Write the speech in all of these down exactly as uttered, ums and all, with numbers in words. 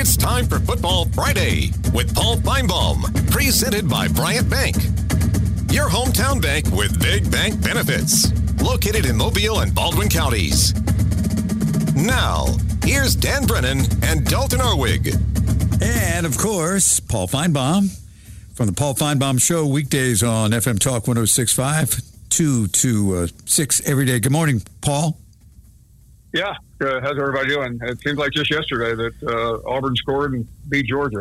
It's time for Football Friday with Paul Feinbaum, presented by Bryant Bank. Your hometown bank with big bank benefits. Located in Mobile and Baldwin counties. Now, here's Dan Brennan and Dalton Orwig. And, of course, Paul Feinbaum from the Paul Feinbaum Show, weekdays on F M Talk one oh six point five, two to six every day. Good morning, Paul. Yeah, uh, how's everybody doing? It seems like just yesterday that uh, Auburn scored and beat Georgia.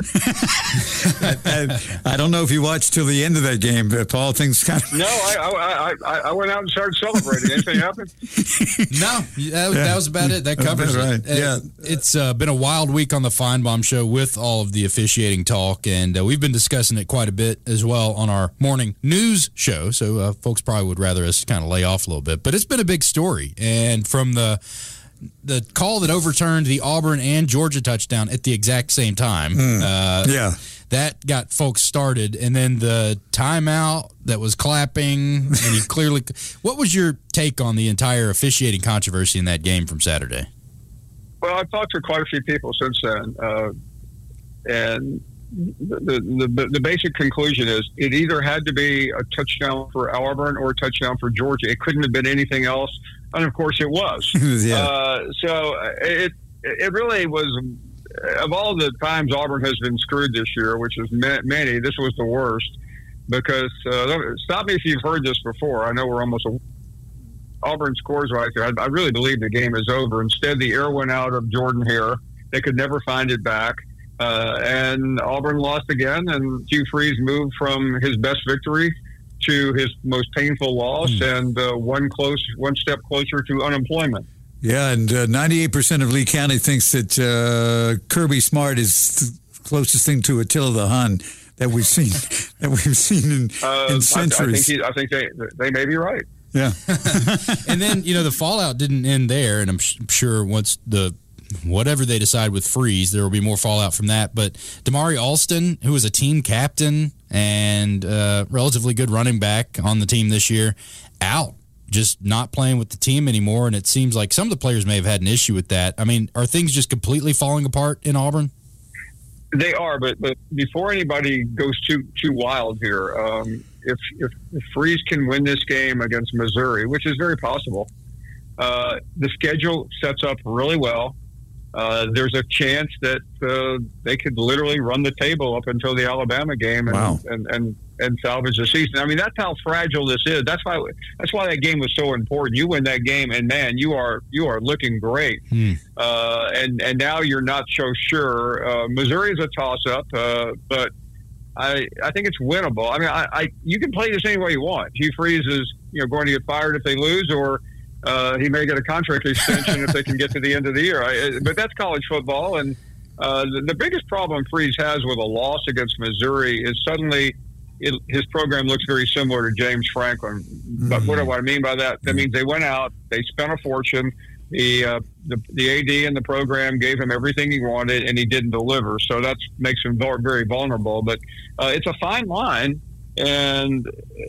I, I, I don't know if you watched till the end of that game, but Paul, things kind of... No, I, I, I, I went out and started celebrating. Anything happened? No, that, that was about it. That covers right. it. Yeah. It's uh, been a wild week on the Feinbaum Show with all of the officiating talk, and uh, we've been discussing it quite a bit as well on our morning news show, so uh, folks probably would rather us kind of lay off a little bit. But it's been a big story, and from the... the call that overturned the Auburn and Georgia touchdown at the exact same time. Mm, uh, yeah. That got folks started. And then the timeout that was clapping. And he clearly. What was your take on the entire officiating controversy in that game from Saturday? Well, I've talked to quite a few people since then. Uh, and the, the, the, the basic conclusion is it either had to be a touchdown for Auburn or a touchdown for Georgia. It couldn't have been anything else. And, of course, it was. yeah. uh, so it it really was, of all the times Auburn has been screwed this year, which is many, this was the worst. Because, uh, stop me if you've heard this before. I know we're almost a, Auburn scores right there. I, I really believe the game is over. Instead, the air went out of Jordan Hare. They could never find it back. Uh, and Auburn lost again, and Hugh Freeze moved from his best victory to his most painful loss, mm. and uh, one close, one step closer to unemployment. Yeah, and uh, ninety-eight percent of Lee County thinks that uh, Kirby Smart is the closest thing to Attila the Hun that we've seen that we've seen in, uh, in centuries. I, I think, he, I think they they may be right. Yeah, and then you know the fallout didn't end there, and I'm sh- sure once the whatever they decide with Freeze, there will be more fallout from that. But Damari Alston, who was a team captain and uh, relatively good running back on the team this year, out, just not playing with the team anymore. And it seems like some of the players may have had an issue with that. I mean, are things just completely falling apart in Auburn? They are, but but before anybody goes too too wild here, um, if, if if Freeze can win this game against Missouri, which is very possible, uh, the schedule sets up really well. Uh, there's a chance that uh, they could literally run the table up until the Alabama game and, wow. and, and, and salvage the season. I mean, that's how fragile this is. That's why that's why that game was so important. You win that game, and man, you are you are looking great. Hmm. Uh, and and now you're not so sure. Uh, Missouri is a toss-up, uh, but I I think it's winnable. I mean, I, I you can play this any way you want. Hugh Freeze is you know going to get fired if they lose, or Uh, he may get a contract extension if they can get to the end of the year. I, but that's college football. And uh, the, the biggest problem Freeze has with a loss against Missouri is suddenly it, his program looks very similar to James Franklin. Mm-hmm. But what do I mean by that? That means they went out, they spent a fortune. The, uh, the the A D and the program gave him everything he wanted, and he didn't deliver. So that makes him very vulnerable. But uh, it's a fine line. And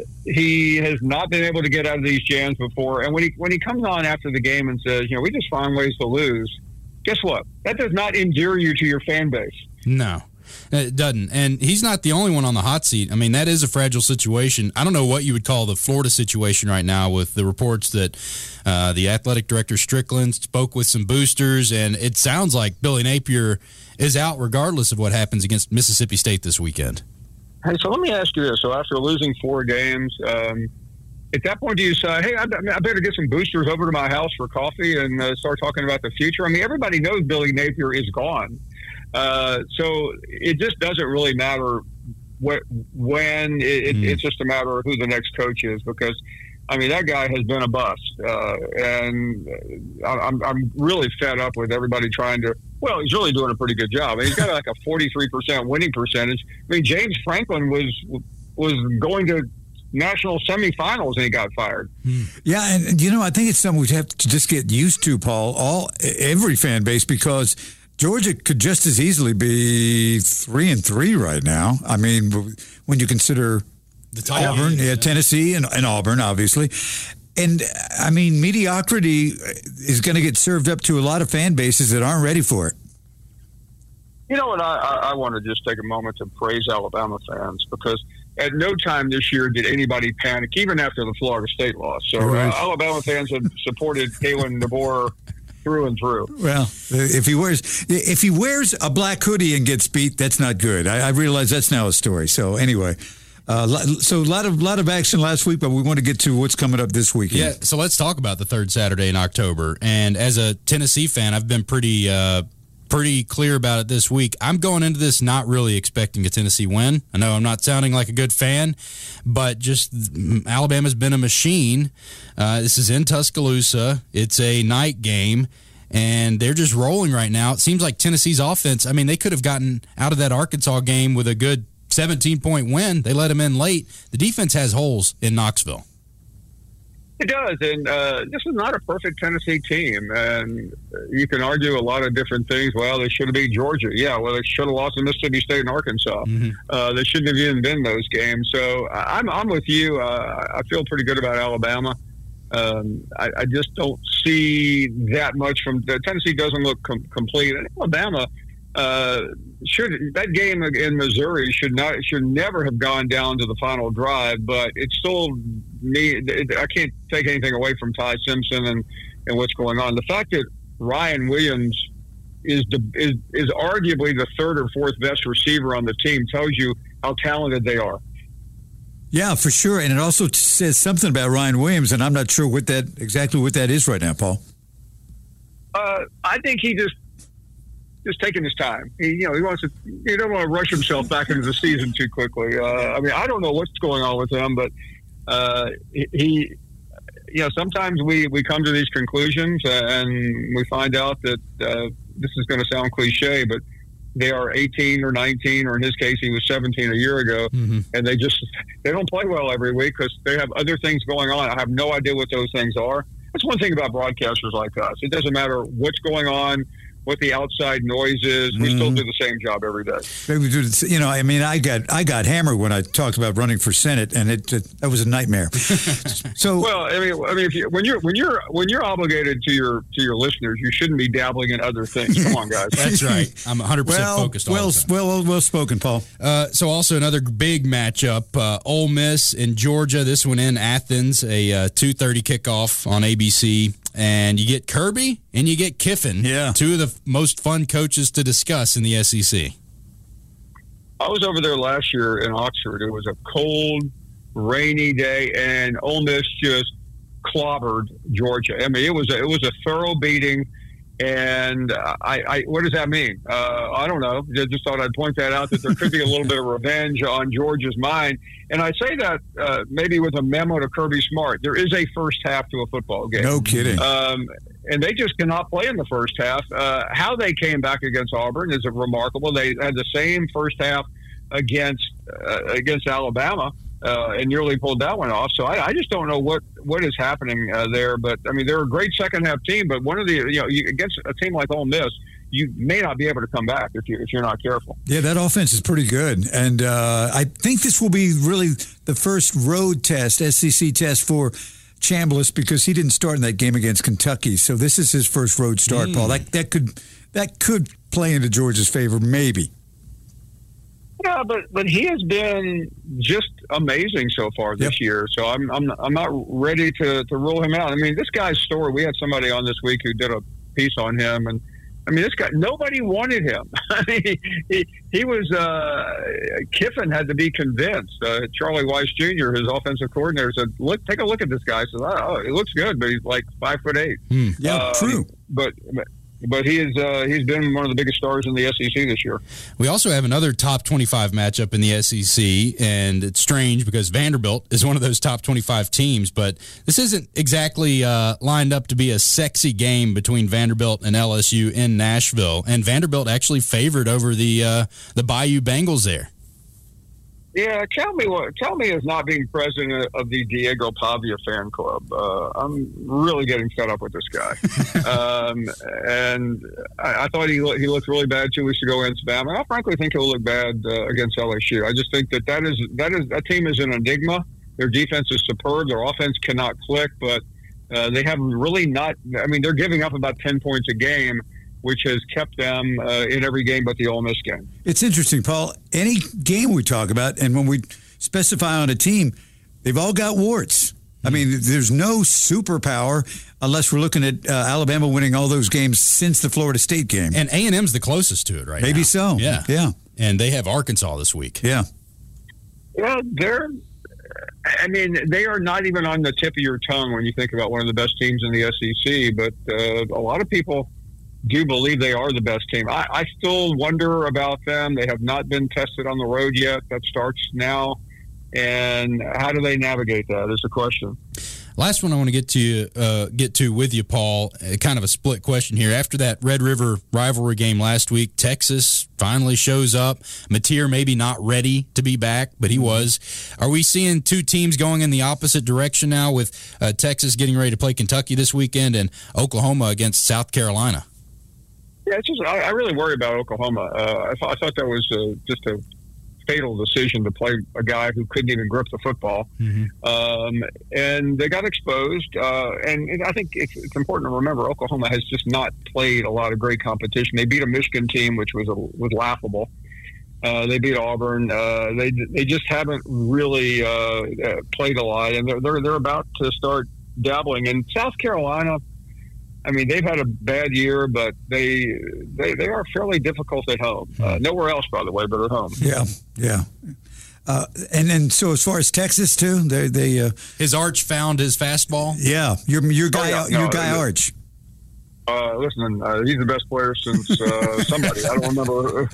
he has not been able to get out of these jams before. And when he when he comes on after the game and says, you know, we just find ways to lose, guess what? That does not endear you to your fan base. No, it doesn't. And he's not the only one on the hot seat. I mean, that is a fragile situation. I don't know what you would call the Florida situation right now with the reports that uh, the athletic director Strickland spoke with some boosters, and it sounds like Billy Napier is out regardless of what happens against Mississippi State this weekend. Hey, so let me ask you this. So after losing four games, um, at that point do you say, hey, I, I better get some boosters over to my house for coffee and uh, start talking about the future? I mean, everybody knows Billy Napier is gone. Uh, so it just doesn't really matter what, when. It, mm. It's just a matter of who the next coach is because, I mean, that guy has been a bust. Uh, and I'm, I'm really fed up with everybody trying to – well, he's really doing a pretty good job. I mean, he's got like a forty-three percent winning percentage. I mean, James Franklin was was going to national semifinals and he got fired. Yeah, and you know, I think it's something we have to just get used to, Paul. All every fan base, because Georgia could just as easily be three and three right now. I mean, when you consider the Auburn, yeah, yeah, Tennessee, and, and Auburn, obviously. And, I mean, mediocrity is going to get served up to a lot of fan bases that aren't ready for it. You know what? I, I, I want to just take a moment to praise Alabama fans, because at no time this year did anybody panic, even after the Florida State loss. So Right. uh, Alabama fans have supported Kalen DeBoer through and through. Well, if he wears if he wears a black hoodie and gets beat, that's not good. I, I realize that's now a story. So anyway, uh, so a lot of lot of action last week, but we want to get to what's coming up this weekend. Yeah, so let's talk about the third Saturday in October. And as a Tennessee fan, I've been pretty uh, pretty clear about it this week. I'm going into this not really expecting a Tennessee win. I know I'm not sounding like a good fan, but just Alabama's been a machine. Uh, this is in Tuscaloosa. It's a night game, and they're just rolling right now. It seems like Tennessee's offense, I mean, they could have gotten out of that Arkansas game with a good seventeen-point win. They let them in late. The defense has holes in Knoxville. It does, and uh, this is not a perfect Tennessee team, and you can argue a lot of different things. Well, they should have beat Georgia. Yeah, well, they should have lost to Mississippi State and Arkansas. Mm-hmm. Uh, they shouldn't have even been those games. So I'm I'm with you. Uh, I feel pretty good about Alabama. Um, I, I just don't see that much from Tennessee. Doesn't look com- complete. And Alabama uh, should that game in Missouri should not should never have gone down to the final drive. But it's still me. I can't take anything away from Ty Simpson and, and what's going on. The fact that Ryan Williams is the, is is arguably the third or fourth best receiver on the team tells you how talented they are. Yeah, for sure. And it also says something about Ryan Williams, and I'm not sure what that exactly what that is right now, Paul. Uh, I think he just just taking his time. He, you know, he wants to. He don't want to rush himself back into the season too quickly. Uh, I mean, I don't know what's going on with him, but uh, he, he, you know, sometimes we, we come to these conclusions and we find out that uh, this is going to sound cliche, but they are eighteen or nineteen, or in his case, he was seventeen a year ago, Mm-hmm. and they just they don't play well every week because they have other things going on. I have no idea what those things are. That's one thing about broadcasters like us. It doesn't matter what's going on, what the outside noise is. We Mm-hmm. still do the same job every day. Maybe we do the- You know, I mean, I got I got hammered when I talked about running for Senate, and it, it that was a nightmare. So, Well, I mean, I mean, if you, when you're when you're when you're obligated to your to your listeners, you shouldn't be dabbling in other things. Come on, guys. That's right. I'm one hundred percent well, focused on well, it. well, well, well spoken, Paul. Uh, so also another big matchup, uh, Ole Miss in Georgia. This one in Athens, a uh, two thirty kickoff on A B C. And you get Kirby and you get Kiffin, Yeah. two of the most fun coaches to discuss in the S E C. I was over there last year in Oxford. It was a cold, rainy day, and Ole Miss just clobbered Georgia. I mean, it was a, it was a thorough beating. And I, I, what does that mean? Uh, I don't know. I just thought I'd point that out, that there could be a little bit of revenge on Georgia's mind. And I say that uh, maybe with a memo to Kirby Smart. There is a first half to a football game. No kidding. Um, and they just cannot play in the first half. Uh, how they came back against Auburn is remarkable. They had the same first half against uh, against Alabama. Uh, and nearly pulled that one off. So I, I just don't know what, what is happening uh, there. But, I mean, they're a great second-half team, but one of the, you know, you, against a team like Ole Miss, you may not be able to come back if, you, if you're not careful. Yeah, that offense is pretty good. And uh, I think this will be really the first road test, S E C test for Chambliss, because he didn't start in that game against Kentucky. So this is his first road start, Mm. Paul. That, that could that could play into Georgia's favor, maybe. Yeah, but but he has been just amazing so far this Yep. year. So I'm I'm I'm not ready to, to rule him out. I mean, this guy's story. We had somebody on this week who did a piece on him, and I mean, this guy, nobody wanted him. I mean, he he was uh, Kiffin had to be convinced. Uh, Charlie Weiss Junior, his offensive coordinator, said, "Look, take a look at this guy." He says, "Oh, he looks good, but he's like five foot eight." Hmm. Yeah, Um, true. But but he is uh, he's been one of the biggest stars in the S E C this year. We also have another top twenty-five matchup in the S E C, and it's strange because Vanderbilt is one of those top twenty-five teams, but this isn't exactly uh, lined up to be a sexy game between Vanderbilt and L S U in Nashville, and Vanderbilt actually favored over the uh, the Bayou Bengals there. Yeah, tell me what. Tell me as not being president of the Diego Pavia fan club. Uh, I'm really getting fed up with this guy. um, and I, I thought he lo- he looked really bad two weeks ago against Bama. I frankly think he'll look bad uh, against L S U. I just think that that is that is that team is an enigma. Their defense is superb. Their offense cannot click, but uh, they have really not. I mean, they're giving up about ten points a game. which has kept them uh, in every game but the Ole Miss game. It's interesting, Paul. Any game we talk about, and when we specify on a team, they've all got warts. I mean, there's no superpower unless we're looking at uh, Alabama winning all those games since the Florida State game. And A and M's the closest to it right Maybe now. so. Yeah. Yeah. And they have Arkansas this week. Yeah. Well, they're, I mean, they are not even on the tip of your tongue when you think about one of the best teams in the S E C, but uh, a lot of people do believe they are the best team. I, I still wonder about them. They have not been tested on the road yet. That starts now. And how do they navigate that is the question. Last one I want to get to uh, get to with you, Paul. Uh, kind of a split question here. After that Red River rivalry game last week, Texas finally shows up. Mateer maybe not ready to be back, but he was. Are we seeing two teams going in the opposite direction now, with uh, Texas getting ready to play Kentucky this weekend and Oklahoma against South Carolina? Yeah, it's just I, I really worry about Oklahoma. Uh, I, th- I thought that was uh, just a fatal decision to play a guy who couldn't even grip the football. Mm-hmm. Um, and they got exposed. Uh, and, and I think it's, it's important to remember Oklahoma has just not played a lot of great competition. They beat a Michigan team, which was a, was laughable. Uh, they beat Auburn. Uh, they they just haven't really uh, uh, played a lot, and they're, they're they're about to start dabbling. In South Carolina, I mean, they've had a bad year, but they they, they are fairly difficult at home. Uh, nowhere else, by the way, but at home. Yeah, yeah. Uh, and then, so as far as Texas too, they they uh, his Arch found his fastball. Yeah, your your guy, oh, yeah. your no, guy uh, Arch. Uh, listen, uh, he's the best player since uh, somebody. I don't remember.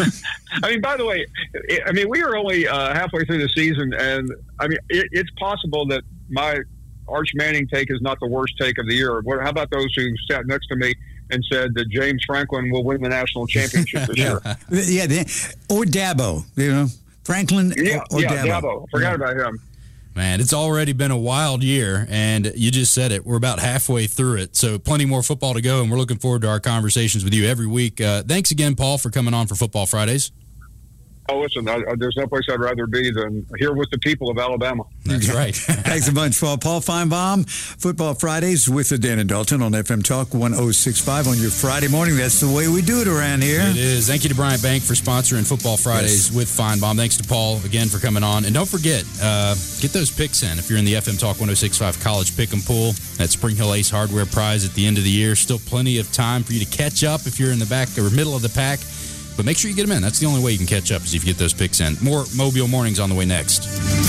I mean, by the way, I mean we are only uh, halfway through the season, and I mean it, it's possible that my Arch Manning take is not the worst take of the year. What, how about those who sat next to me and said that James Franklin will win the national championship this year? Yeah, they, or Dabo, you know, Franklin Yeah, or, or yeah, Dabo. Dabo. Forgot yeah. about him. Man, it's already been a wild year, and you just said it. We're about halfway through it, so plenty more football to go, and we're looking forward to our conversations with you every week. Uh, thanks again, Paul, for coming on for Football Fridays. Oh, listen, I, I, there's no place I'd rather be than here with the people of Alabama. That's right. Thanks a bunch, Paul. Paul Feinbaum, Football Fridays with Dan and Dalton on F M Talk one oh six point five on your Friday morning. That's the way we do it around here. It is. Thank you to Bryant Bank for sponsoring Football Fridays yes. with Feinbaum. Thanks to Paul again for coming on. And don't forget, uh, get those picks in if you're in the F M Talk one oh six point five College Pick 'em Pool. That Spring Hill Ace Hardware prize at the end of the year. Still plenty of time for you to catch up if you're in the back or middle of the pack. But make sure you get them in. That's the only way you can catch up is if you get those picks in. More Mobile Mornings on the way next.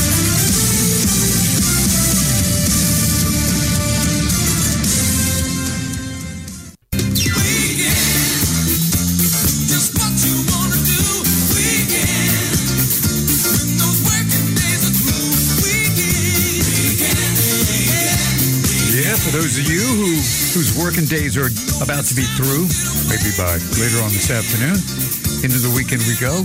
Yeah, for those of you who whose working days are about to be through, maybe by later on this afternoon, into the weekend we go.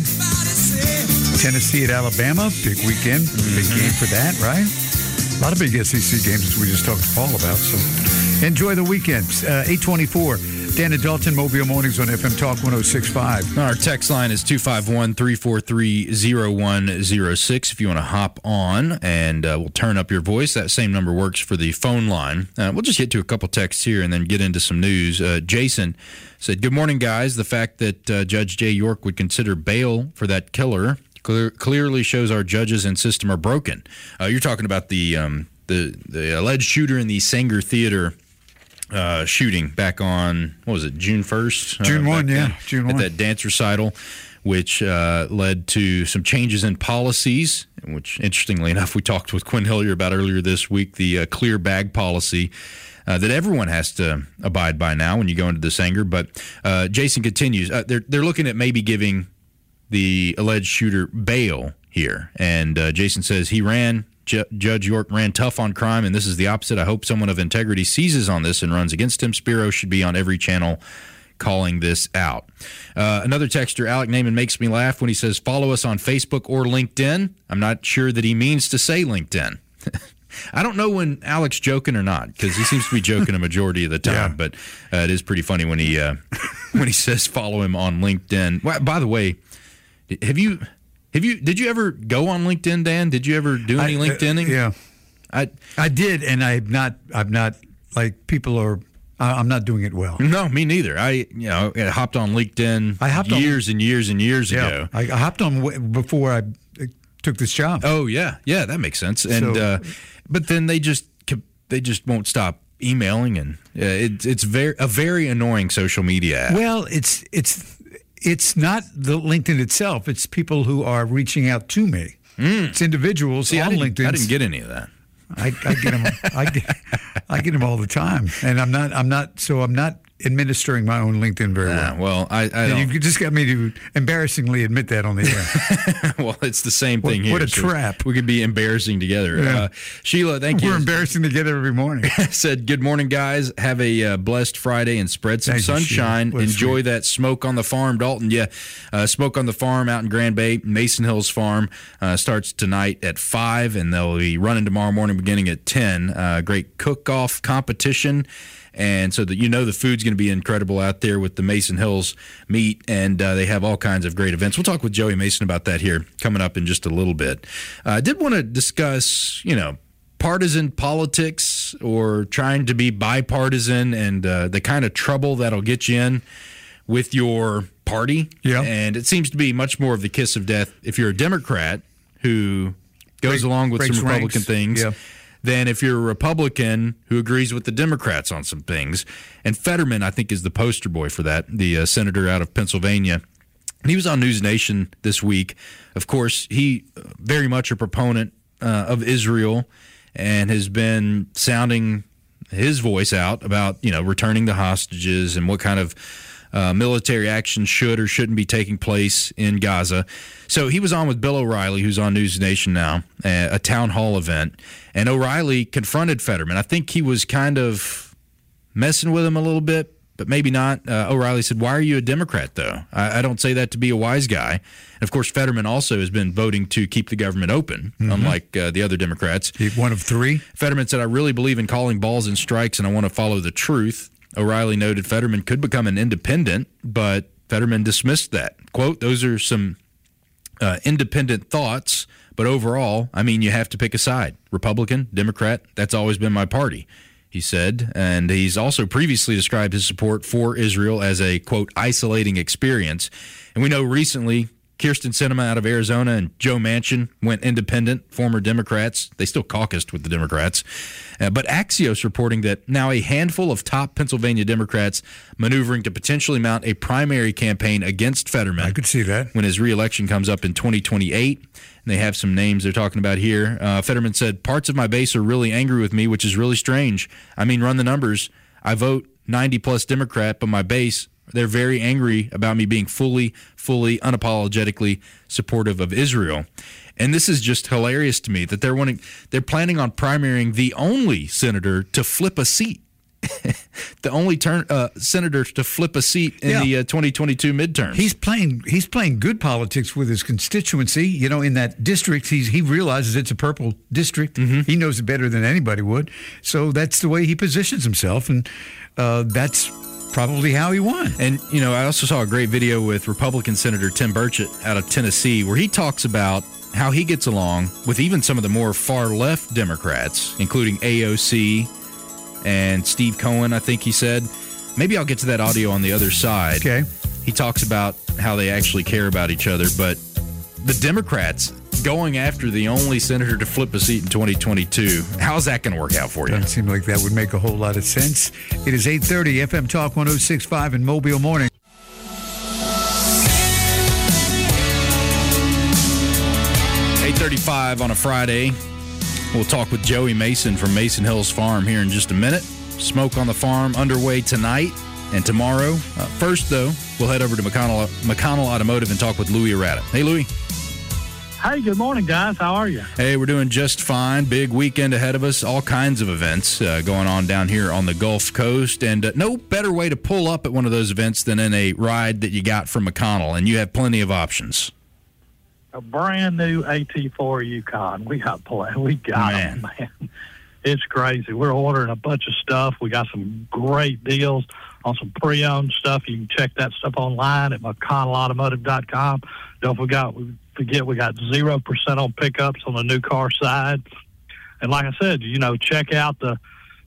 Tennessee at Alabama, big weekend, mm-hmm. big game for that, right? A lot of big S E C games as we just talked to Paul about. So enjoy the weekend. Uh, eight twenty-four, Dan and Dalton, Mobile Mornings on F M Talk one oh six point five. Our text line is two five one, three four three, oh one oh six if you want to hop on, and uh, we'll turn up your voice. That same number works for the phone line. Uh, we'll just get to a couple texts here and then get into some news. Uh, Jason said, good morning, guys. The fact that uh, Judge Jay York would consider bail for that killer clear, clearly shows our judges and system are broken. Uh, you're talking about the, um, the the alleged shooter in the Sanger Theater uh, shooting back on, what was it, June first? June uh, first, yeah, June first. At that dance recital, which uh, led to some changes in policies, which, interestingly enough, we talked with Quinn Hillier about earlier this week, the uh, clear bag policy. Uh, that everyone has to abide by now when you go into the Sanger. But uh, Jason continues. Uh, they're they're looking at maybe giving the alleged shooter bail here. And uh, Jason says he ran, Ju- Judge York ran tough on crime, and this is the opposite. I hope someone of integrity seizes on this and runs against him. Spiro should be on every channel calling this out. Uh, another texter, Alec Naiman, makes me laugh when he says, follow us on Facebook or LinkedIn. I'm not sure that he means to say LinkedIn. I don't know when Alec's joking or not, because he seems to be joking a majority of the time. Yeah. But uh, it is pretty funny when he uh, when he says follow him on LinkedIn. Well, by the way, have you have you did you ever go on LinkedIn, Dan? Did you ever do any I, LinkedIning? Uh, yeah, I I did, and I've not I've not like people are I, I'm not doing it well. No, me neither. I, you know, I hopped on LinkedIn I hopped years on, and years and years yeah, ago. I, I hopped on w- before I took this job. Oh yeah, yeah, that makes sense. And So- uh, but then they just they just won't stop emailing, and uh, it, it's very a very annoying social media app. Well, it's it's it's not the LinkedIn itself. It's people who are reaching out to me. Mm. It's individuals See, on I didn't, LinkedIn. I didn't get any of that. I, I get them. I get, I get them all the time, and I'm not. I'm not. So I'm not administering my own LinkedIn very well. Uh, well, I, I don't. You just got me to embarrassingly admit that on the air. Well, it's the same What- thing here. what a so trap. We could be embarrassing together. Yeah. Uh, Sheila, thank you. We're embarrassing together every morning. Said, good morning, guys. Have a uh, blessed Friday and spread some Thank you, sunshine. Sheila. What Enjoy sweet. that smoke on the farm, Dalton. Yeah, uh, smoke on the farm out in Grand Bay, Mason Hills Farm uh, starts tonight at five, and they'll be running tomorrow morning beginning at ten. Uh, great cook-off competition. And so that you know the food's going to be incredible out there with the Mason Hills meat, and uh, they have all kinds of great events. We'll talk with Joey Mason about that here coming up in just a little bit. Uh, I did want to discuss, you know, partisan politics or trying to be bipartisan and uh, the kind of trouble that'll get you in with your party. Yeah. And it seems to be much more of the kiss of death if you're a Democrat who goes Break- along with breaks some Republican ranks. things. Yeah. Than if you're a Republican who agrees with the Democrats on some things. And Fetterman, I think, is the poster boy for that, the uh, senator out of Pennsylvania. And he was on News Nation this week. Of course, he uh, very much a proponent uh, of Israel and has been sounding his voice out about, you know, returning the hostages and what kind of Uh, military action should or shouldn't be taking place in Gaza. So he was on with Bill O'Reilly, who's on News Nation now, a, a town hall event, and O'Reilly confronted Fetterman. I think he was kind of messing with him a little bit, but maybe not. Uh, O'Reilly said, "Why are you a Democrat, though? I, I don't say that to be a wise guy." And of course, Fetterman also has been voting to keep the government open, mm-hmm. unlike uh, the other Democrats. One of three. Fetterman said, "I really believe in calling balls and strikes, and I want to follow the truth." O'Reilly noted Fetterman could become an independent, but Fetterman dismissed that. Quote, "Those are some uh, independent thoughts, but overall, I mean, you have to pick a side. Republican, Democrat, that's always been my party," he said. And he's also previously described his support for Israel as a, quote, isolating experience. And we know recently Kyrsten Sinema out of Arizona and Joe Manchin went independent, former Democrats. They still caucused with the Democrats. Uh, but Axios reporting that now a handful of top Pennsylvania Democrats maneuvering to potentially mount a primary campaign against Fetterman. I could see that. When his reelection comes up in twenty twenty-eight. And they have some names they're talking about here. Uh, Fetterman said, "Parts of my base are really angry with me, which is really strange. I mean, run the numbers. I vote ninety plus Democrat, but my base, they're very angry about me being fully, fully, unapologetically supportive of Israel." And this is just hilarious to me that they're wanting, they're planning on primarying the only senator to flip a seat, the only turn uh, senator to flip a seat in Yeah. the uh, twenty twenty-two midterms. He's playing. He's playing good politics with his constituency. You know, in that district, he's he realizes it's a purple district. Mm-hmm. He knows it better than anybody would. So that's the way he positions himself, and uh, that's probably how he won. And, you know, I also saw a great video with Republican Senator Tim Burchett out of Tennessee where he talks about how he gets along with even some of the more far-left Democrats, including A O C and Steve Cohen, I think he said. Maybe I'll get to that audio on the other side. Okay. He talks about how they actually care about each other, but the Democrats going after the only senator to flip a seat in twenty twenty-two, how's that going to work out for you? Doesn't seem like that would make a whole lot of sense. It is eight thirty, F M Talk one oh six point five in Mobile Morning. eight thirty-five on a Friday. We'll talk with Joey Mason from Mason Hills Farm here in just a minute. Smoke on the Farm underway tonight and tomorrow. Uh, first, though, we'll head over to McConnell, McConnell Automotive and talk with Louis Arata. Hey, Louis. Hey, good morning, guys. How are you? Hey, we're doing just fine. Big weekend ahead of us. All kinds of events uh, going on down here on the Gulf Coast. And uh, no better way to pull up at one of those events than in a ride that you got from McConnell. And you have plenty of options. A brand new A T four Yukon. We got play. We got Man. them, man. It's crazy. We're ordering a bunch of stuff. We got some great deals on some pre-owned stuff. You can check that stuff online at McConnell Automotive dot com. Don't forget, forget we got zero percent on pickups on the new car side. And like I said, you know, check out the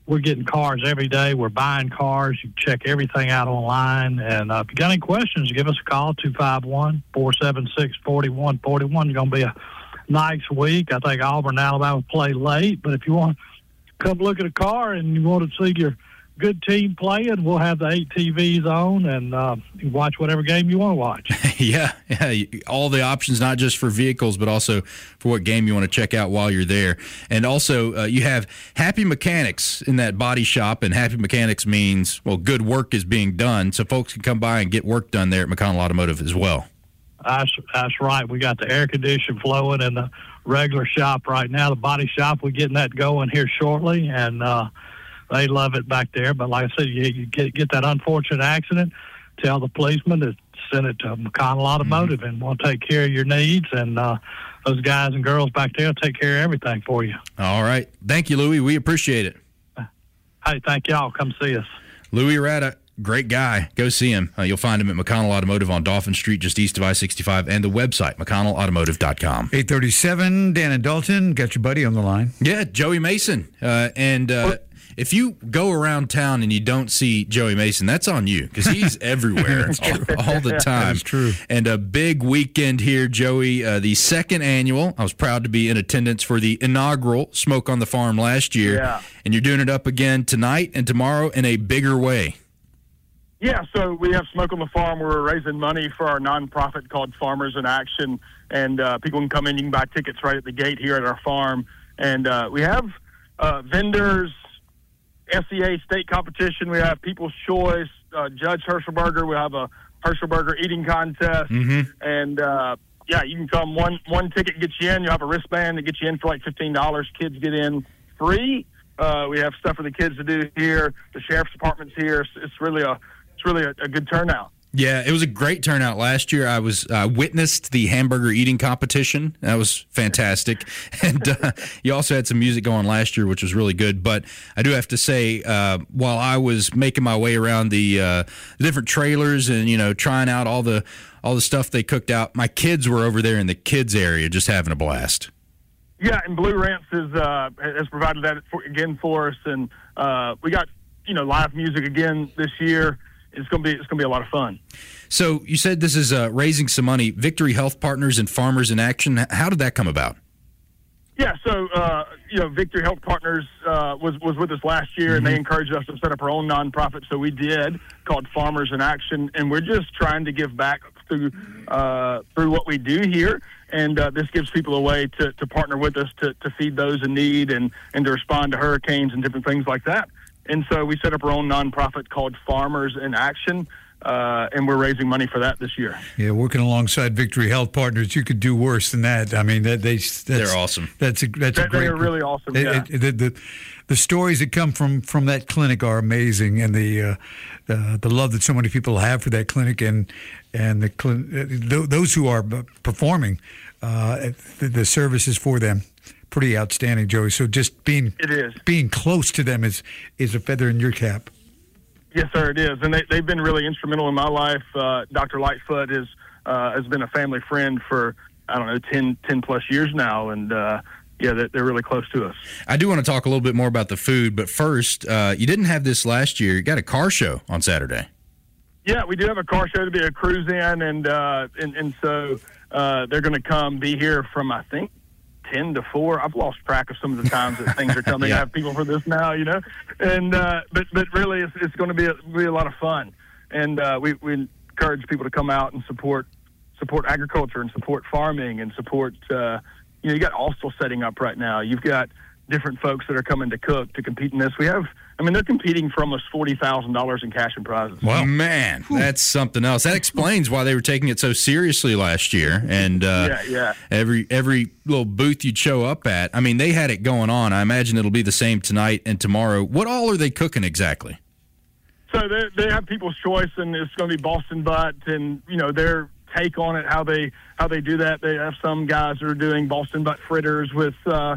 we're getting cars every day. We're buying cars. You check everything out online. And uh, if you got any questions, give us a call, two five one, four seven six, four one four one. It's going to be a nice week. I think Auburn and Alabama play late. But if you want to come look at a car and you want to see your good team playing, we'll have the eight T Vs on, and uh, you can watch whatever game you want to watch. yeah, yeah, all the options, not just for vehicles, but also for what game you want to check out while you're there. And also, uh, you have Happy Mechanics in that body shop, and Happy Mechanics means, well, good work is being done, so folks can come by and get work done there at McConnell Automotive as well. That's, that's right. We got the air conditioning flowing in the regular shop right now. The body shop, we're getting that going here shortly, and uh, they love it back there. But like I said, you, you get, get that unfortunate accident, tell the policeman to send it to McConnell Automotive, mm-hmm. and we'll take care of your needs. And uh, those guys and girls back there will take care of everything for you. All right. Thank you, Louis. We appreciate it. Hey, thank y'all. Come see us. Louis Arata, great guy. Go see him. Uh, you'll find him at McConnell Automotive on Dauphin Street, just east of I sixty-five, and the website, mcconnell automotive dot com. eight thirty-seven, Dan and Dalton, got your buddy on the line. Yeah, Joey Mason. Uh, and uh, if you go around town and you don't see Joey Mason, that's on you, because he's everywhere all, all the time. That's true. And a big weekend here, Joey. Uh, the second annual. I was proud to be in attendance for the inaugural Smoke on the Farm last year. Yeah. And you're doing it up again tonight and tomorrow in a bigger way. Yeah, so we have Smoke on the Farm. We're raising money for our nonprofit called Farmers in Action, and uh, people can come in. You can buy tickets right at the gate here at our farm. And uh, we have uh, vendors, S E A state competition. We have People's Choice, uh, Judge Herschelberger. We have a Herschelberger eating contest. Mm-hmm. And, uh, yeah, you can come. One one ticket gets you in. You have a wristband that gets you in for like fifteen dollars. Kids get in free. Uh, we have stuff for the kids to do here. The sheriff's department's here. It's, it's really a it's really a, a good turnout. Yeah, it was a great turnout last year. I was uh, witnessed the hamburger eating competition. That was fantastic. And uh, you also had some music going last year, which was really good. But I do have to say, uh, while I was making my way around the uh, different trailers and, you know, trying out all the all the stuff they cooked out, my kids were over there in the kids area just having a blast. Yeah, and Blue Rants is, uh, has provided that for, again for us. And uh, we got, you know, live music again this year. It's gonna be it's gonna be a lot of fun. So you said this is uh, raising some money. Victory Health Partners and Farmers in Action. How did that come about? Yeah, so uh, you know, Victory Health Partners uh, was was with us last year, mm-hmm. and they encouraged us to set up our own nonprofit. So we did, called Farmers in Action, and we're just trying to give back through uh, through what we do here. And uh, this gives people a way to, to partner with us to, to feed those in need and, and to respond to hurricanes and different things like that. And so we set up our own nonprofit called Farmers in Action, uh, and we're raising money for that this year. Yeah, working alongside Victory Health Partners, you could do worse than that. I mean, that they that's, they're awesome. That's a that's they, a great. They're really awesome. It, yeah. it, the, the the stories that come from, from that clinic are amazing, and the uh, uh, the love that so many people have for that clinic, and and the th- those who are performing uh, the, the services for them. Pretty outstanding, Joey. So just being it is. being close to them is, is a feather in your cap. Yes, sir, it is. And they, they've been really instrumental in my life. Uh, Doctor Lightfoot is, uh, has been a family friend for, I don't know, ten, ten plus years now. And, uh, yeah, they're, they're really close to us. I do want to talk a little bit more about the food. But first, uh, you didn't have this last year. You got a car show on Saturday. Yeah, we do have a car show to be a cruise in. And, uh, and, and so uh, they're going to come be here from, I think, ten to four. I've lost track of some of the times that things are coming. yeah. I have people for this now, you know, and uh, but but really, it's, it's going to be a, be a lot of fun, and uh, we we encourage people to come out and support support agriculture and support farming and support. Uh, you know, you got Austell setting up right now. You've got different folks that are coming to cook to compete in this. We have. I mean, they're competing for almost forty thousand dollars in cash and prizes. Wow, man, that's something else. That explains why they were taking it so seriously last year. And uh, yeah, yeah. every every little booth you'd show up at, I mean, they had it going on. I imagine it'll be the same tonight and tomorrow. What all are they cooking exactly? So they they have People's Choice, and it's going to be Boston butt, and you know their take on it, how they how they do that. They have some guys that are doing Boston butt fritters with. Uh,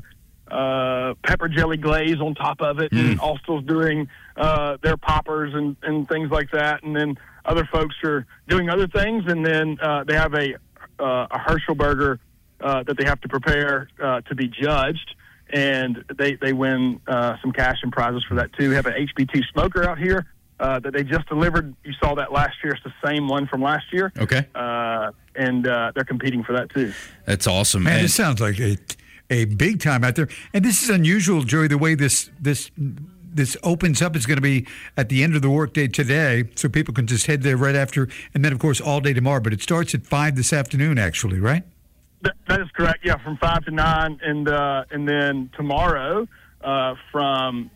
uh, pepper jelly glaze on top of it, mm. and Austell's doing uh, their poppers and, and things like that, and then other folks are doing other things, and then uh, they have a uh, a Herschelberger uh, that they have to prepare uh, to be judged, and they they win uh, some cash and prizes for that too. We have an H B T smoker out here uh, that they just delivered. You saw that last year. It's the same one from last year. Okay. Uh, and uh, they're competing for that too. That's awesome. Man, And- this sounds like a a big time out there. And this is unusual, Joey, the way this this this opens up. Is going to be at the end of the workday today, so people can just head there right after, and then, of course, all day tomorrow. But it starts at five this afternoon, actually, right? That, that is correct. Yeah, from five to nine, and uh, and then tomorrow uh, from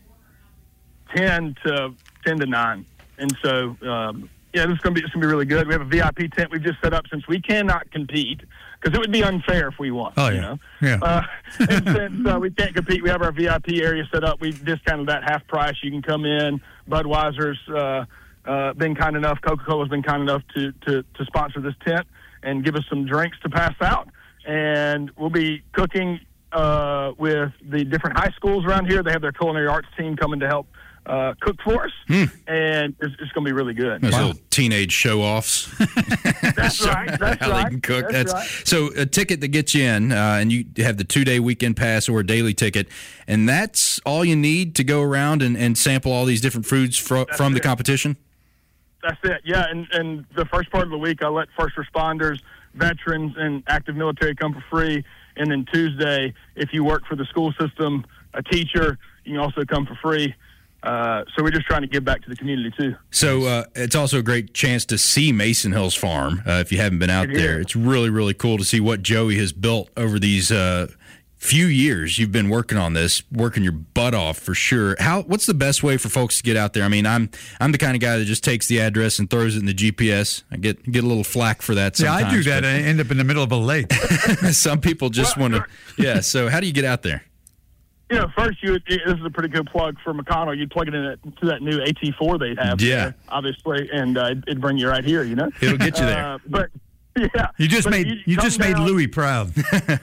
ten to ten to nine. And so, um, yeah, this is going to be it's going to be really good. We have a V I P tent we've just set up since we cannot compete because it would be unfair if we won. Oh yeah, you know? yeah. Uh, and since uh, we can't compete, we have our V I P area set up. We've discounted that half price. You can come in. Budweiser's uh, uh, been kind enough. Coca-Cola's been kind enough to, to to sponsor this tent and give us some drinks to pass out. And we'll be cooking uh, with the different high schools around here. They have their culinary arts team coming to help uh, cook for us, Hmm. and it's, it's going to be really good. Those little teenage show-offs. That's right. That's How right. they can cook. That's That's, right. So a ticket that gets you in, uh, and you have the two-day weekend pass or a daily ticket, and that's all you need to go around and, and sample all these different foods fro- from the it. competition? That's it. Yeah, and, and the first part of the week, I let first responders, veterans, and active military come for free. And then Tuesday, if you work for the school system, a teacher, you can also come for free. Uh, so we're just trying to give back to the community, too. So uh, it's also a great chance to see Mason Hills Farm uh, if you haven't been out It there. is. It's really, really cool to see what Joey has built over these uh, few years you've been working on this, working your butt off for sure. How? What's the best way for folks to get out there? I mean, I'm I'm the kind of guy that just takes the address and throws it in the G P S. I get get a little flack for that Yeah, sometimes. I do that. I end up in the middle of a lake. but Some people just Well, want to. Yeah. So how do you get out there? You know, first, you would, this is a pretty good plug for McConnell. You'd plug it in to that new A T four they have, Yeah. there, obviously, and uh, it'd bring you right here, you know? It'll get you there. Uh, but, yeah. You just But made if you come just made down- Louis proud.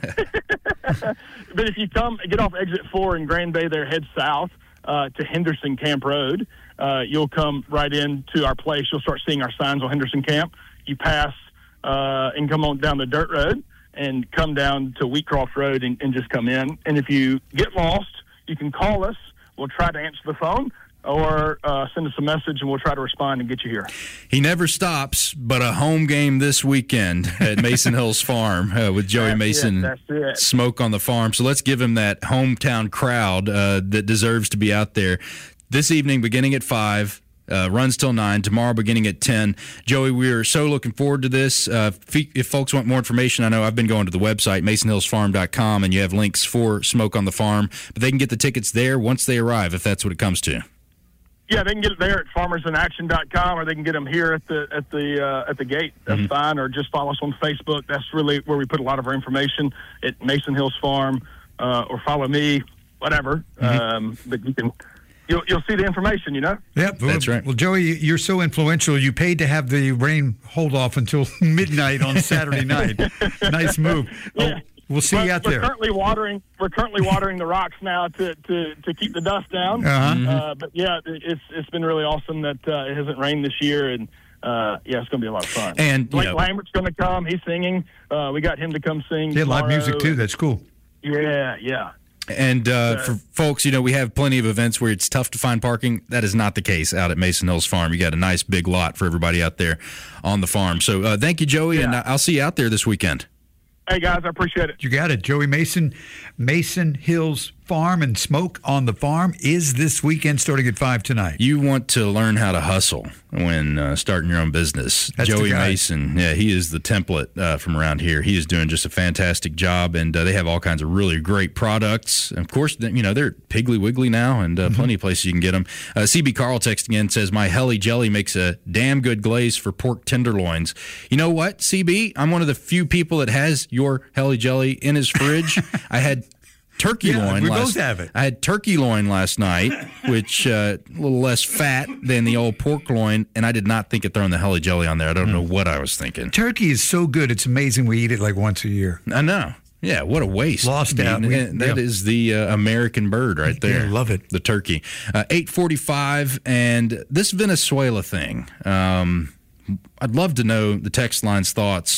But if you come, get off exit four in Grand Bay there, head south uh, to Henderson Camp Road, uh, you'll come right into our place. You'll start seeing our signs on Henderson Camp. You pass uh, and come on down the dirt road and come down to Wheatcroft Road and, and just come in. And if you get lost, you can call us. We'll try to answer the phone or uh, send us a message, and we'll try to respond and get you here. He never stops, but a home game this weekend at Mason Hills Farm uh, with Joey That's it, Mason. that's it. Smoke on the Farm. So let's give him that hometown crowd uh, that deserves to be out there this evening, beginning at five. Uh, runs till nine, tomorrow beginning at ten. Joey, we are so looking forward to this. Uh, if, if folks want more information, I know I've been going to the website, mason hills farm dot com, and you have links for Smoke on the Farm. But they can get the tickets there once they arrive, if that's what it comes to. Yeah, they can get it there at farmers in action dot com, or they can get them here at the at the uh, at the gate. That's Mm-hmm. fine. Or just follow us on Facebook. That's really where we put a lot of our information at Mason Hills Farm, uh, or follow me, whatever. Mm-hmm. Um, but you can you'll you'll see the information. You know. Yep, That's well, right. Well, Joey, you're so influential. You paid to have the rain hold off until midnight on Saturday night. Nice move. Yeah. Oh, we'll see But you out we're there. currently watering. We're currently watering the rocks now to, to, to keep the dust down. Uh-huh. Uh, but yeah, it- it's it's been really awesome that uh, it hasn't rained this year, and uh, yeah, it's going to be a lot of fun. And, you Blake know- Lambert's going to come. He's singing. Uh, we got him to come sing. Yeah, live tomorrow. music too. That's cool. Yeah, yeah. And uh, for folks, you know, we have plenty of events where it's tough to find parking. That is not the case out at Mason Hills Farm. You got a nice big lot for everybody out there on the farm. So uh, thank you, Joey, and Yeah. I'll see you out there this weekend. Hey guys, I appreciate it. You got it. Joey Mason, Mason Hills Farm and Smoke on the Farm is this weekend starting at five tonight. You want to learn how to hustle when uh, starting your own business. That's the Joey guy. Mason, yeah, he is the template uh, from around here. He is doing just a fantastic job, and uh, they have all kinds of really great products. And of course, th- you know, they're at Piggly Wiggly now, and uh, Mm-hmm. plenty of places you can get them. Uh, C B Carl texting in says, my Heli Jelly makes a damn good glaze for pork tenderloins. You know what, C B? I'm one of the few people that has your Heli Jelly in his fridge. I had turkey Yeah, loin we last both have it. I had turkey loin last night, which uh, a little less fat than the old pork loin, and I did not think of throwing the Heli Jelly on there. I don't know what I was thinking. Turkey is so good. It's amazing we eat it like once a year. I know. Yeah, what a waste. Lost I mean, out. We- and that yeah. is the uh, American bird right there. Yeah, love it. The turkey. Uh, eight forty-five, and this Venezuela thing. Um, I'd love to know the text line's thoughts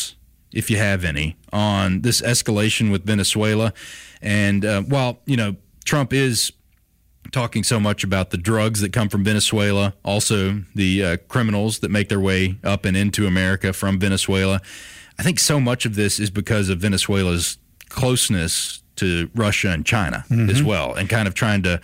if you have any, on this escalation with Venezuela. And uh, while, you know, Trump is talking so much about the drugs that come from Venezuela, also the uh, criminals that make their way up and into America from Venezuela, I think so much of this is because of Venezuela's closeness to Russia and China mm-hmm. as well, and kind of trying to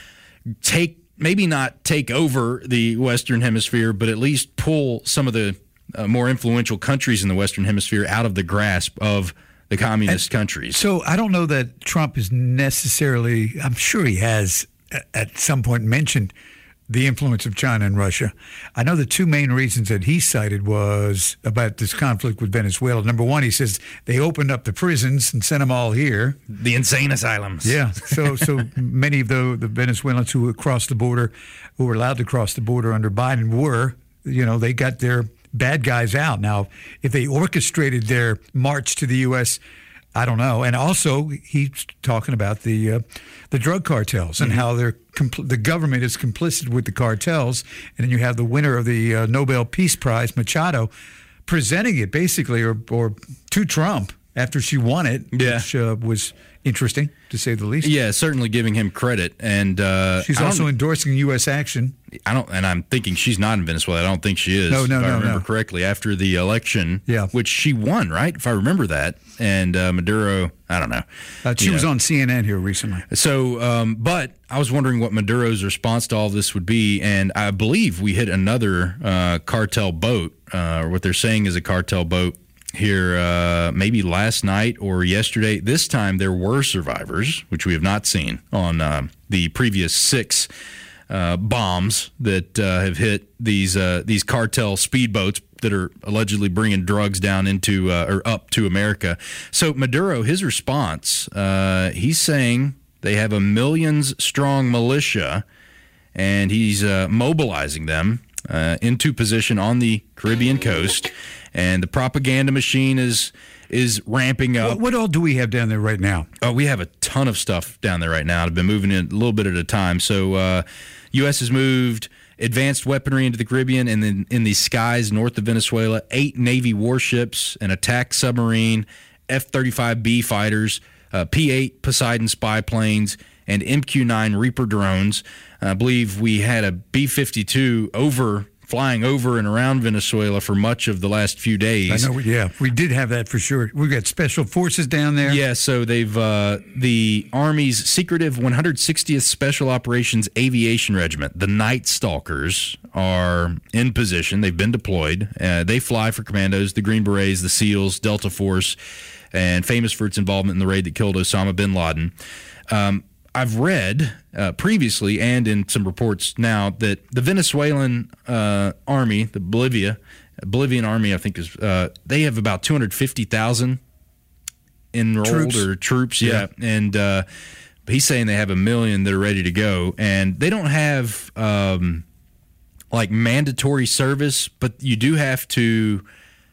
take, maybe not take over the Western Hemisphere, but at least pull some of the uh, more influential countries in the Western Hemisphere out of the grasp of the communist and, countries. So I don't know that Trump is necessarily, I'm sure he has at some point mentioned the influence of China and Russia. I know the two main reasons that he cited was about this conflict with Venezuela. Number one, he says they opened up the prisons and sent them all here. The insane asylums. Yeah. So so many of the, the Venezuelans who crossed the border, who were allowed to cross the border under Biden were, you know, they got their bad guys out. Now, if they orchestrated their march to the U S, I don't know. And also, he's talking about the uh, the drug cartels and mm-hmm. how they're compl- the government is complicit with the cartels. And then you have the winner of the uh, Nobel Peace Prize, Machado, presenting it basically or, or to Trump after she won it, yeah. which uh, was interesting, to say the least. Yeah, certainly giving him credit. And uh, she's also endorsing U S action. I don't, and I'm thinking she's not in Venezuela. I don't think she is. No, no, if no, I remember no. correctly, after the election, yeah. which she won, right? If I remember that. And uh, Maduro, I don't know. Uh, she you was know. on C N N here recently. So, um, but I was wondering what Maduro's response to all of this would be, and I believe we hit another uh, cartel boat, uh, or what they're saying is a cartel boat here uh, maybe last night or yesterday. This time there were survivors, which we have not seen on uh, the previous six uh, bombs that uh, have hit these uh, these cartel speedboats that are allegedly bringing drugs down into uh, or up to America. So Maduro, his response, uh, he's saying they have a millions strong militia, and he's uh, mobilizing them uh, into position on the Caribbean coast. And the propaganda machine is is ramping up. What, what all do we have down there right now? Oh, we have a ton of stuff down there right now. I've been moving it a little bit at a time. So uh, U S has moved advanced weaponry into the Caribbean and then in the skies north of Venezuela, eight Navy warships, an attack submarine, F thirty-five B fighters, uh, P eight Poseidon spy planes, and M Q nine Reaper drones. I believe we had a B fifty-two over flying over and around Venezuela for much of the last few days. I know, yeah, we did have that for sure. We've got special forces down there. Yeah, so they've uh, the Army's secretive one hundred sixtieth Special Operations Aviation Regiment, the Night Stalkers, are in position. They've been deployed. Uh, they fly for commandos, the Green Berets, the SEALs, Delta Force, and famous for its involvement in the raid that killed Osama bin Laden. Um, I've read uh, previously and in some reports now that the Venezuelan uh, army, the Bolivia, Bolivian army, I think is uh, they have about two hundred fifty thousand enrolled troops. or troops. Yeah, yeah. and uh, he's saying they have a million that are ready to go, and they don't have um, like mandatory service, but you do have to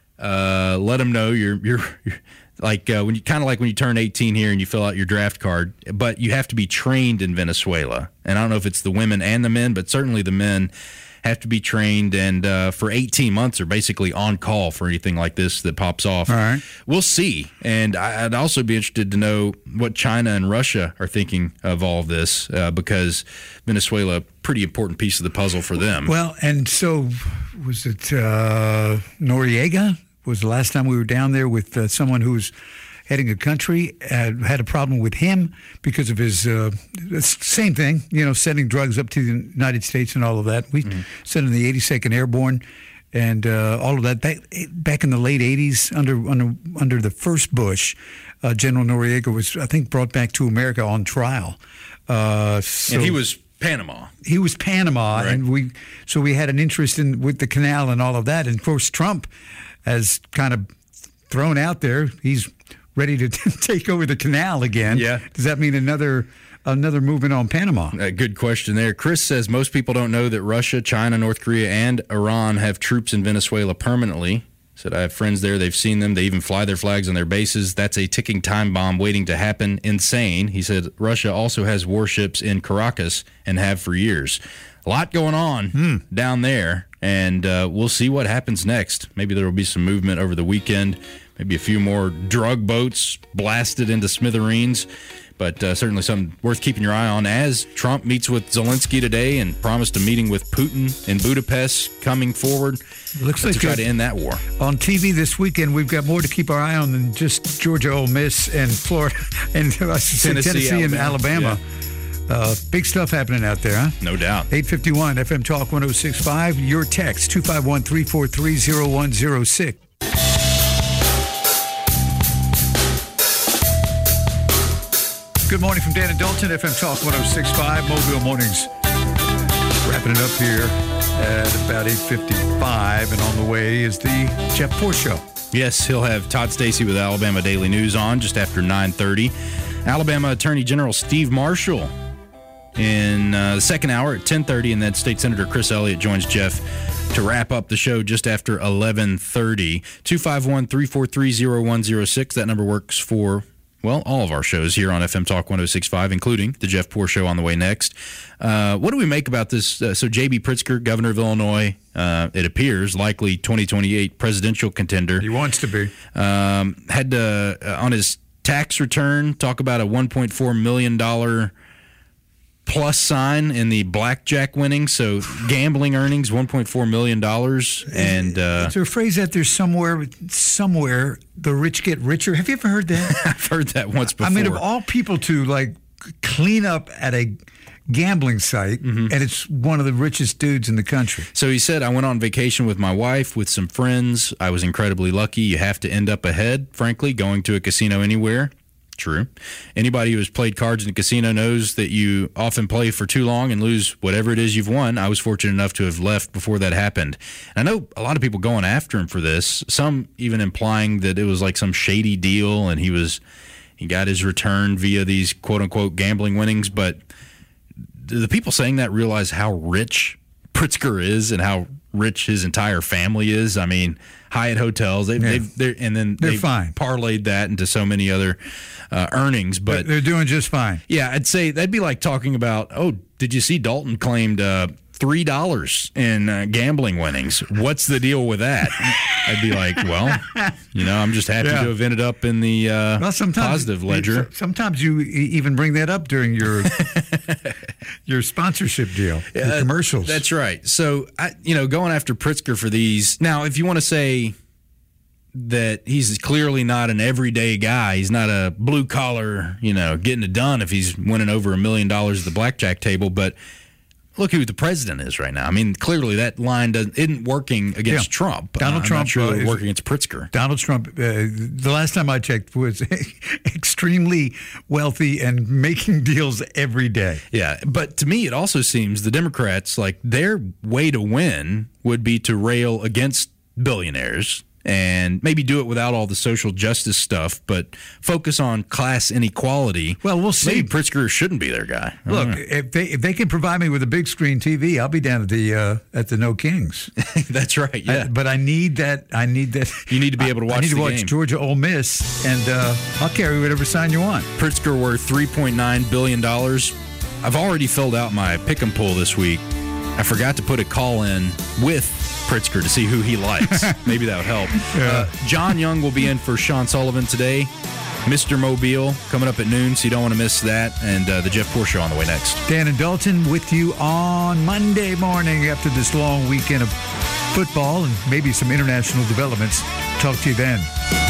uh, let them know you're you're. you're Like uh, when you kind of like when you turn eighteen here and you fill out your draft card, but you have to be trained in Venezuela. And I don't know if it's the women and the men, but certainly the men have to be trained. And uh, for eighteen months, are basically on call for anything like this that pops off. All right. We'll see. And I'd also be interested to know what China and Russia are thinking of all of this, uh, because Venezuela, pretty important piece of the puzzle for them. Well, and so was it uh, Noriega? Was the last time we were down there with uh, someone who was heading a country, uh, had a problem with him because of his, uh, same thing, you know, sending drugs up to the United States and all of that. We mm-hmm. sent in the eighty-second Airborne and uh, all of that. Back, back in the late eighties, under under, under the first Bush, uh, General Noriega was, I think, brought back to America on trial. Uh, so and he was Panama. He was Panama, right. and we so we had an interest in with the canal and all of that. And, of course, Trump has kind of thrown out there he's ready to take over the canal again. Yeah. Does that mean another another movement on Panama? A good question there. Chris says most people don't know that Russia, China, North Korea, and Iran have troops in Venezuela permanently. Said I have friends there. They've seen them. They even fly their flags on their bases. That's a ticking time bomb waiting to happen. Insane. He said Russia also has warships in Caracas and have for years. A lot going on hmm. down there, and uh, we'll see what happens next. Maybe there will be some movement over the weekend. maybe a few more drug boats blasted into smithereens. But uh, certainly something worth keeping your eye on as Trump meets with Zelensky today and promised a meeting with Putin in Budapest coming forward. Looks to like try uh, to end that war. On T V this weekend, we've got more to keep our eye on than just Georgia, Ole Miss, and Florida, and I should say Tennessee, Tennessee and Alabama. Alabama. Uh, big stuff happening out there, huh? No doubt. eight fifty-one F M Talk one oh six point five. Your text, two five one, three four three, oh one oh six. Good morning from Dan and Dalton, F M Talk one oh six point five, Mobile Mornings. Wrapping it up here at about eight fifty-five, and on the way is the Jeff Porsche Show. Yes, he'll have Todd Stacy with Alabama Daily News on just after nine thirty. Alabama Attorney General Steve Marshall in uh, the second hour at ten thirty, and then State Senator Chris Elliott joins Jeff to wrap up the show just after eleven thirty. two five one, three four three, oh one oh six. That number works for, well, all of our shows here on F M Talk one oh six point five, including the Jeff Porsche Show on the way next. Uh, what do we make about this? Uh, so J B. Pritzker, governor of Illinois, uh, it appears, likely twenty twenty-eight presidential contender. He wants to be. Um, had to, uh, on his tax return, talk about a one point four million dollars plus sign in the blackjack winnings. So gambling earnings, one point four million dollars. And uh, is there a phrase out there somewhere, somewhere, the rich get richer? Have you ever heard that? I've heard that once before. I mean, of all people to, like, clean up at a gambling site, mm-hmm. and it's one of the richest dudes in the country. So he said, I went on vacation with my wife, with some friends. I was incredibly lucky. You have to end up ahead, frankly, going to a casino anywhere. True. Anybody who has played cards in a casino knows that you often play for too long and lose whatever it is you've won. I was fortunate enough to have left before that happened. And I know a lot of people going after him for this, some even implying that it was like some shady deal and he was he got his return via these quote-unquote gambling winnings. But do the people saying that realize how rich Pritzker is and how rich his entire family is? I mean, Hyatt hotels, they've, yeah. they've they're, and then they're they've fine. parlayed that into so many other uh, earnings. But they're doing just fine. Yeah, I'd say that'd be like talking about, oh, did you see Dalton claimed uh, three dollars in uh, gambling winnings? What's the deal with that? I'd be like, well, you know, I'm just happy yeah. to have ended up in the uh, well, positive ledger. Sometimes you even bring that up during your your sponsorship deal, yeah, your commercials. That's right. So, I, you know, going after Pritzker for these. Now, if you want to say that he's clearly not an everyday guy, he's not a blue collar, you know, getting it done if he's winning over a million dollars at the blackjack table, but look who the president is right now. I mean, clearly that line doesn't, isn't working against yeah. Trump. Donald uh, Trump I'm not sure uh, it's working against Pritzker. Donald Trump, uh, the last time I checked, was extremely wealthy and making deals every day. Yeah, but to me, it also seems the Democrats, like, their way to win would be to rail against billionaires and maybe do it without all the social justice stuff, but focus on class inequality. Well, we'll see. Maybe Pritzker shouldn't be their guy. I Look, if they if they can provide me with a big screen T V, I'll be down at the uh, at the No Kings. That's right. Yeah, I, but I need that. I need that. You need to be able to watch. I need the to watch game. Georgia Ole Miss, and uh, I'll carry whatever sign you want. Pritzker worth three point nine billion dollars. I've already filled out my pick 'em pool this week. I forgot to put a call in with Pritzker to see who he likes. Maybe that would help. Yeah. Uh, John Young will be in for Sean Sullivan today. Mister Mobile coming up at noon, so you don't want to miss that. And uh, the Jeff Porsche Show on the way next. Dan and Dalton with you on Monday morning after this long weekend of football and maybe some international developments. Talk to you then.